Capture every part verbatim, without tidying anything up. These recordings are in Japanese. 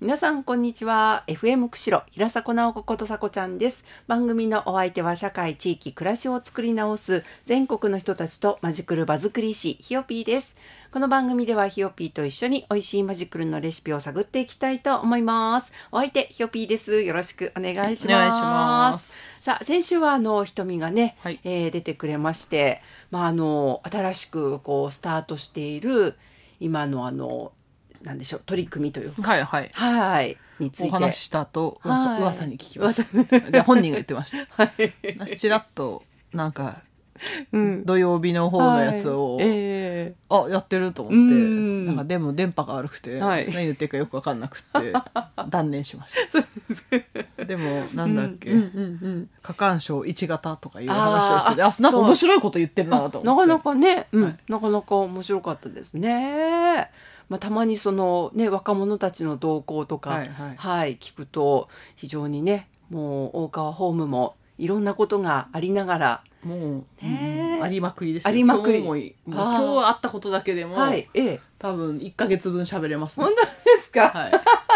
皆さんこんにちは。 エフエム 釧路平迫直子ことさこちゃんです。番組のお相手は社会地域暮らしを作り直す全国の人たちとマジクル場作り師ひよぴーです。この番組ではひよぴーと一緒に美味しいマジクルのレシピを探っていきたいと思います。お相手ひよぴーです。よろしくお願いします。 お願いします。 さあ、先週はあのひとみがね、 はいえー出てくれまして、まあ、あの新しくこうスタートしている今のあのなんでしょう、取り組みというか、 はいはい。 はいについてお話ししたと噂、 はい噂に聞きまし噂た。で本人が言ってましはいた。ちらっとなんかうん土曜日の方のやつを、 はいえあやってると思って、 うんなんかでも電波が悪くて、 はい何言ってるかよく分かんなくて断念しましーそうですた。でもなんだっけ、 うんうんうん過干渉いち型とかいう話をしてて、 あーあなんかそう面白いこと言ってるなと思って。 なかなかね、うんはいなかなか面白かったですね。まあ、たまにそのね若者たちの動向とか、 はいはいはい聞くと非常にね、もう大川ホームもいろんなことがありながら、 もう、 ねうんありまくりですよ。 ありまくり今日ももうあー今日会ったことだけでも、 はいええ多分いっかげつぶん喋れますね本。当ですか、 はい。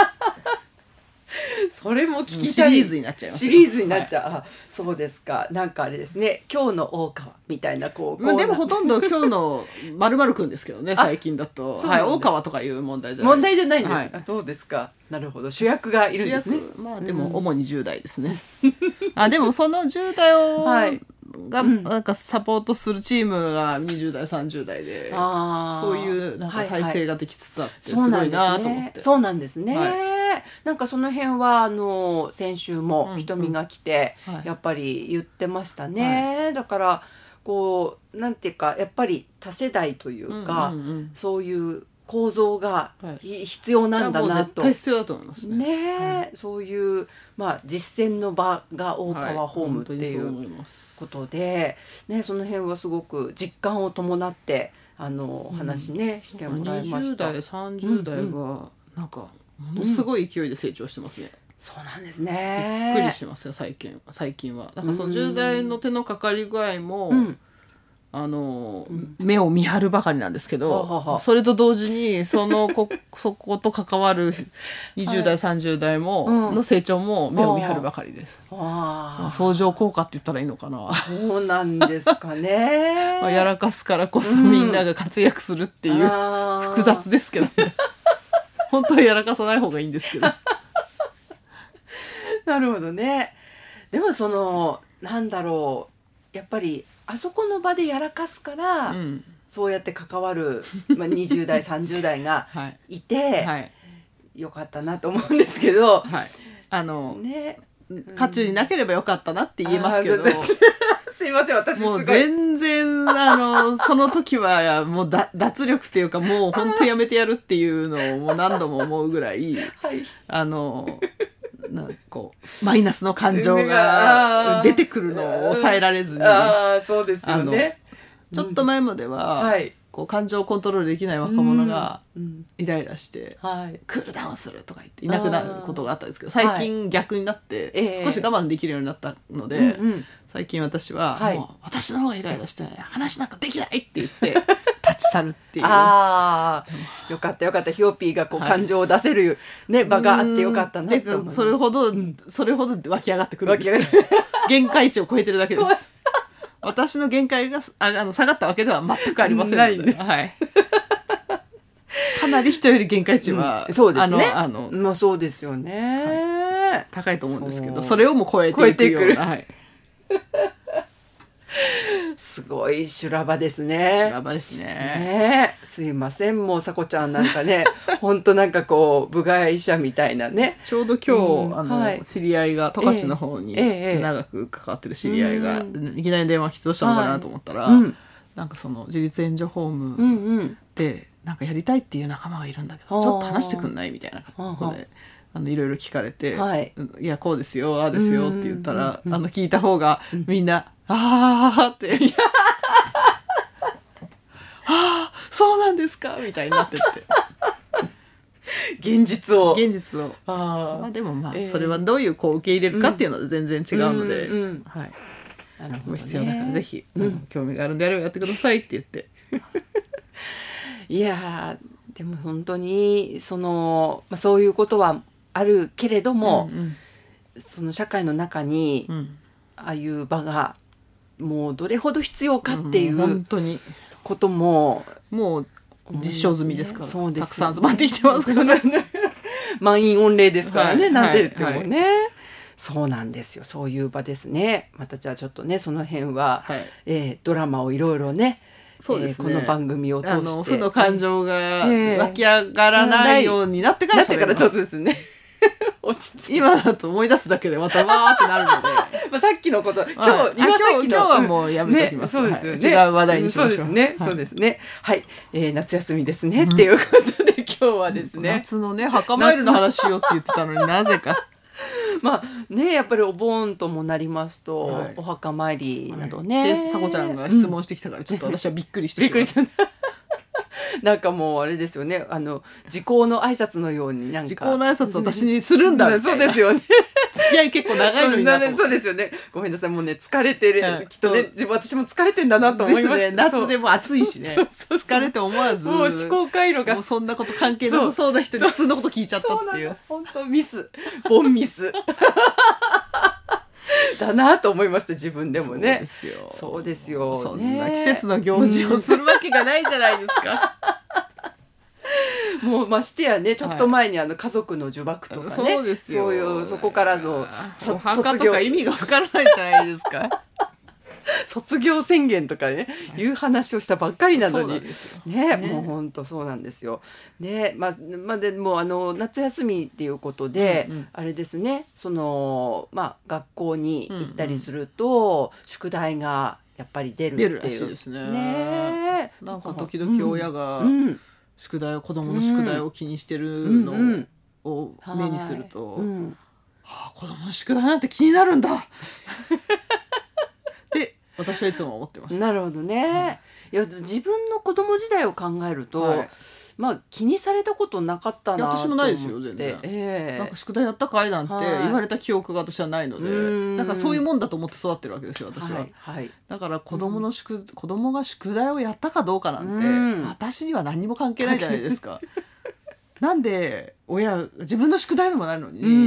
それも聞きシたい。 リーズになっちゃいますよ。 シリーズになっちゃゃう、あそうですか。なんかあれですね、今日の大川みたいなこう、 まあ、でもこうほとんど今日のまるまるくんですけどね、最近だと。はい、 そうなんだ大川とかいう問題じゃない。 問題じゃないんです、 はいあそうですか。なるほど、主役がいるんですね。 主役まあでも主にじゅう代ですね。あでもそのじゅう代を、 はいがなんかサポートするチームがにじゅう代さんじゅう代で、 あーそういうなんか体制ができつつあってすそうなんごいですねなと思って。 そうなんですね、 はなんかその辺はあの先週もひとみが来て、 うんうんはいやっぱり言ってましたね、だからこうなんていうかやっぱり多世代というか、 うんうんうんそういう構造がはい必要なんだもうなと、 絶対必要だと思いますね。 ねえ、そういう、まあ、実践の場が大川ホームっていはい本当にそう思ういます。 ことで、ね、その辺はすごく実感を伴ってあの話ね、してもらいました。 にじゅう代さんじゅう代がなんかものすごい勢いで成長してますね。 そうなんですね。 びっくりしますよ最近最近は。なんかそのじゅう代の手のかかり具合も、 うんあの目を見張るばかりなんですけど、 はははそれと同時にそのこそこと関わるにじゅう代、さんじゅう代も、 うんの成長も目を見張るばかりです。 あ相乗効果って言ったらいいのかな。 あ、そうなんですかね。 まあやらかすからこそみんなが活躍するっていう、 あー複雑ですけどね。本当はやらかさない方がいいんですけど。 なるほどね。でもそのなんだろう、やっぱりあそこの場でやらかすから、 うんそうやって関わる、まあ、にじゅう代さんじゅう代がはいいて、 はいよかったなと思うんですけど、 はい。あの、 ね、 渦中になければよかったなって言えますけど、 あーすいません、私すもうごい全然、あの、その時はもうだ脱力っていうか、もう本当やめてやるっていうのをもう何度も思うぐらい、 はいあの、なんかこう、マイナスの感情あーが出てくるのを抑えられずに、 ああそうですよね。 ちょっと前までは、 はいこう感情をコントロールできない若者がうんイライラして、 はいクールダウンするとか言っていなくなることがあったんですけど、最近逆になってええ少し我慢できるようになったので、 うんうん最近私ははいもう私の方がイライラして話なんかできないって言って立ち去るっていう。 ああよかったよかった、ヒヨピーがこうはい感情を出せる、ね、場があってよかったなとで思います。 それほど、それほど湧き上がってくるんです湧き上がる限界値を超えてるだけです。私の限界がああの下がったわけでは全くありませんので、 ないんですはい、かなり人より限界値は、 うんそうですね。 あのあのまあそうですよね。 高いと思うんですけど、 そうそれをも超えていくよう超えてな、はい、 すごい修羅場ですね。 修羅場ですね。 ねえ、すいません、もうさこちゃんなんかねほんとなんかこう部外者みたいなね。 ちょうど今日、 うんあのはい知り合いが十勝の方にええええ長く関わってる知り合いが、 ういきなり電話来てどうしたのかなと思ったら、 うんなんかその自立援助ホームうんうんでなんかやりたいっていう仲間がいるんだけはあどちょっと話してくんないみたいなことであのいろいろ聞かれて、 はいいやこうですよああですよって言ったら、 うんあの聞いた方がみんな、ああってああそうなんですかみたいになってって現実を。 現実をあまあでもまあええそれはどういうこう受け入れるかっていうのは全然違うので、 うんうんはい、 あ、なるほどね。 必要だからぜひ、 うんうん興味があるんであればやってくださいって言っていやーでも本当にその、まあ、そういうことはあるけれども、 うんその社会の中に、 うん、 ああいう場がもうどれほど必要かっていん、本う当にことももう実証済みですから、 そうですよね、 たくさん集まってきてますからね満員御礼ですからね、 はいなんて言ってもね、 はい、 そうなんですよ、そういう場ですね。またじゃあちょっとねその辺は、 はい、 えードラマをいろいろね、 そうですね、 えーこの番組を通してあの負の感情がえー湧き上がらないようになってからなってから喋ります。 そうですね落ち着き今だと思い出すだけでまたわーってなるのでまあ、さっきのこと今日、 はい、 今さっきの今日今日はもうやめときます、 ね、そうですよね、 はい、違う話題にしましょう。 そうですね、 はい、 そうですね、はい、えー、夏休みですね、うん、っていうことで今日はですね、 夏のね墓参りの話しようって言ってたのになぜかまあね、やっぱりお盆ともなりますと、はい、お墓参りなどね、 はい、でさこちゃんが質問してきたからちょっと私はびっくりしてしまった、 びっくりしたなんかもうあれですよね、あの時効の挨拶のようになんか時効の挨拶私にするんだみたいなそうですよね付き合い結構長いのになと思ってそうですよね、ごめんなさい、もうね疲れてる、うん、きっとね私も疲れてんだなと思いました、 ね、夏でも暑いしね、そうそうそう、疲れて思わずもう思考回路がもうそんなこと関係なさそうな人に普通のこと聞いちゃったっていう、 本当ミスボンミスだなと思いました、自分でもね。 そうですよ、 そうですよ、 そんな季節の行事をするわけがないじゃないですかもうましてやね、ちょっと前にあの家族の呪縛とかね、 そうですよ、 そういうそこからのお墓とか意味がわからないじゃないですか卒業宣言とかね、はい、いう話をしたばっかりなのにね、 ね、 もう本当そうなんですよ。ね、まあ、まあ、でもあの夏休みっていうことで、うんうん、あれですね、そのまあ学校に行ったりすると、うんうん、宿題がやっぱり出るっていう、 出るらしいですね。 ね、 なんか時々親が宿題を、子供の宿題を気にしてるのを目にすると、うんうん、はあ、子供の宿題なんて気になるんだって私はいつも思ってました。 なるほどね、うん、いや自分の子供時代を考えると、はい、まあ気にされたことなかったなと思って。 私もないですよ全然、えー、なんか宿題やったかいなんて言われた記憶が私はないので、はい、だからそういうもんだと思って育ってるわけですよ私は、はいはい、だから子供の宿、うん、子供が宿題をやったかどうかなんて、うん、私には何にも関係ないじゃないですかなんで親自分の宿題でもないのに、うん、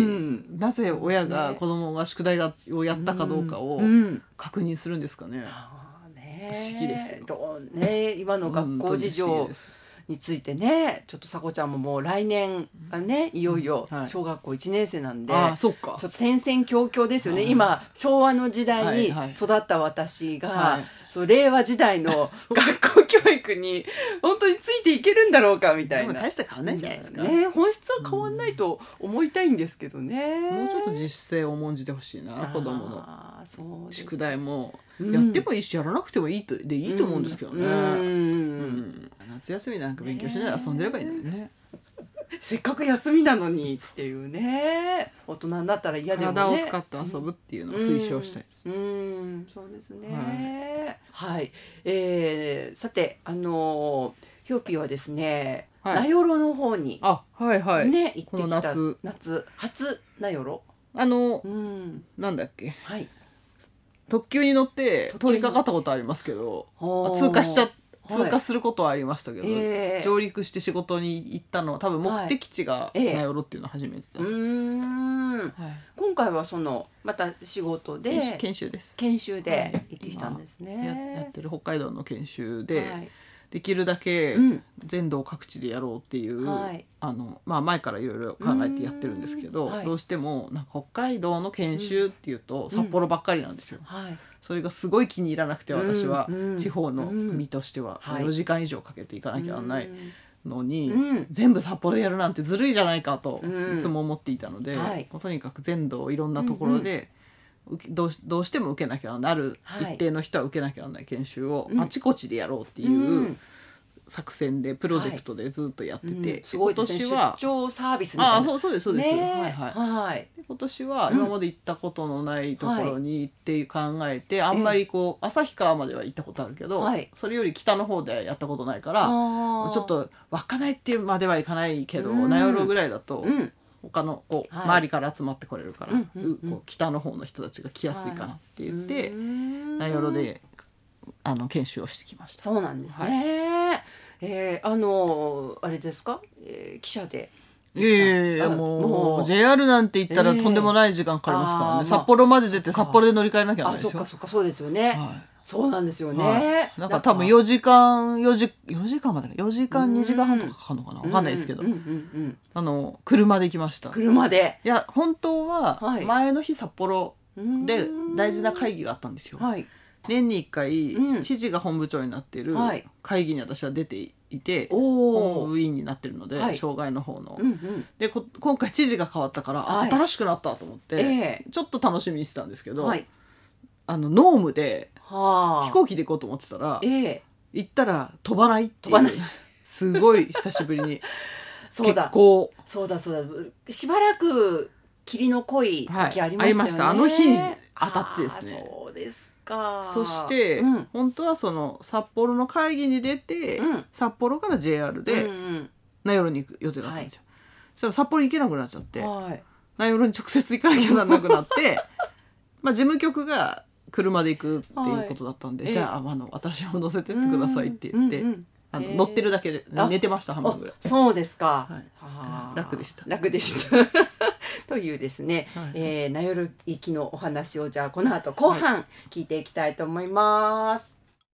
なぜ親が子供が宿題をやったかどうかを確認するんですかね、うんうん、不思議ですよ、 どうね、今の学校事情についてね、ちょっとさこちゃんももう来年がねいよいよ小学校いちねん生なんで、 うん、はい、あ、そっか、 ちょっと戦々恐々ですよね、今昭和の時代に育った私が、はいはい、そう令和時代の学校教育に本当についていけるんだろうかみたいな。 大して変わんないんじゃないですか、 ね、本質は変わんないと思いたいんですけどね、 うん、もうちょっと自主性を重んじてほしいな、子供の宿題もやってもいいし、やらなくてもいいとでいいと思うんですけどね、うんうんうん、夏休みなんか勉強しないで遊んでればいいのにね、 せっかく休みなのにっていうね、大人になったら嫌でもね、 体を使って遊ぶっていうのを推奨したいです、 うん、うん、そうですね、はい、はい、えー、さてあのひょうぴーはですね、はい、名寄の方にあ、はいはい、 ね、行ってきた、 この夏夏初名寄、 あの、うん、なんだっけ、はい、特急に乗って通りかかったことありますけど、通過しちゃ通過することはありましたけど、はい、えー、上陸して仕事に行ったのは多分目的地が名寄っていうのは初めてだと、はい、うーん、はい、今回はそのまた仕事で研修です研修で行ってきたんですね、 はい、や, やってる北海道の研修で、はい、できるだけ全道各地でやろうっていう、うん、あのまあ、前からいろいろ考えてやってるんですけど、はい、どうしてもなんか北海道の研修っていうと札幌ばっかりなんですよ、うん、はい、それがすごい気に入らなくて、私は地方の身としてはよじかん以上かけていかなきゃならないのに、うん、全部札幌でやるなんてずるいじゃないかといつも思っていたので、うん、はい、とにかく全道いろんなところで、うんうん、どう、どうしても受けなきゃなる、はい、一定の人は受けなきゃならない研修をあちこちでやろうっていう、うん、作戦でプロジェクトでずっとやってて、はい、うん、 すごいですね、 今年は出張サービスみたいな、 あ、そう、そうですそうです、ね、はいはい、 はい、 で今年は今まで行ったことのないところに行って考えて、うん、はい、あんまりこう旭川までは行ったことあるけど、はい、それより北の方でやったことないから、ちょっと稚内っていうまではいかないけど、うん、名寄ぐらいだと、うん、他のこう、はい、周りから集まってこれるから、うんうんうん、こう北の方の人たちが来やすいかなって言って、はい、名寄であの研修をしてきました。 そうなんですね、はい、えー、あのあれですか、えー、記者でいやいやもう ジェイアール なんて言ったらとんでもない時間かかりますからね、えー、札幌まで出て札幌で乗り換えなきゃないですよ。 あ、そっかそっか、そうですよね、はい、そうなんですよね、 はい、なんか多分よじかんよじかんまでよじかんにじかんはんとかかかるのかな、わかんないですけど、あの車で行きました。 車で。 いや本当は前の日札幌で大事な会議があったんですよ、はい、年にいっかい知事が本部長になっている会議に私は出ていて、はい、本部委員になってるので、はい、障害の方の、うんうん、でこ今回知事が変わったから、はい、新しくなったと思って、えー、ちょっと楽しみにしてたんですけど、はい、あのノームで飛行機で行こうと思ってたら、えー、行ったら飛ばないっていう、飛ばないすごい久しぶりにそうだ結構そうだそうだ、しばらく霧の濃い時ありましたよね、はい、ありました。 あの日に当たってですね。 そうですか。 そして、うん、本当はその札幌の会議に出て、うん、札幌から ジェイアール で名寄に行く予定だったんですよ、はい、そしたら札幌行けなくなっちゃって、はい、名寄に直接行かなきゃならなくなってまあ事務局が車で行くっていうことだったんで、はい、じゃあ、あの私を乗せてってくださいって言って、うんうんうん、あの乗ってるだけで寝てました。半分ぐらい。 そうですか、 はい、は楽でした楽でしたというですね、はい、えー、名寄行きのお話をじゃあこの後後半聞いていきたいと思います。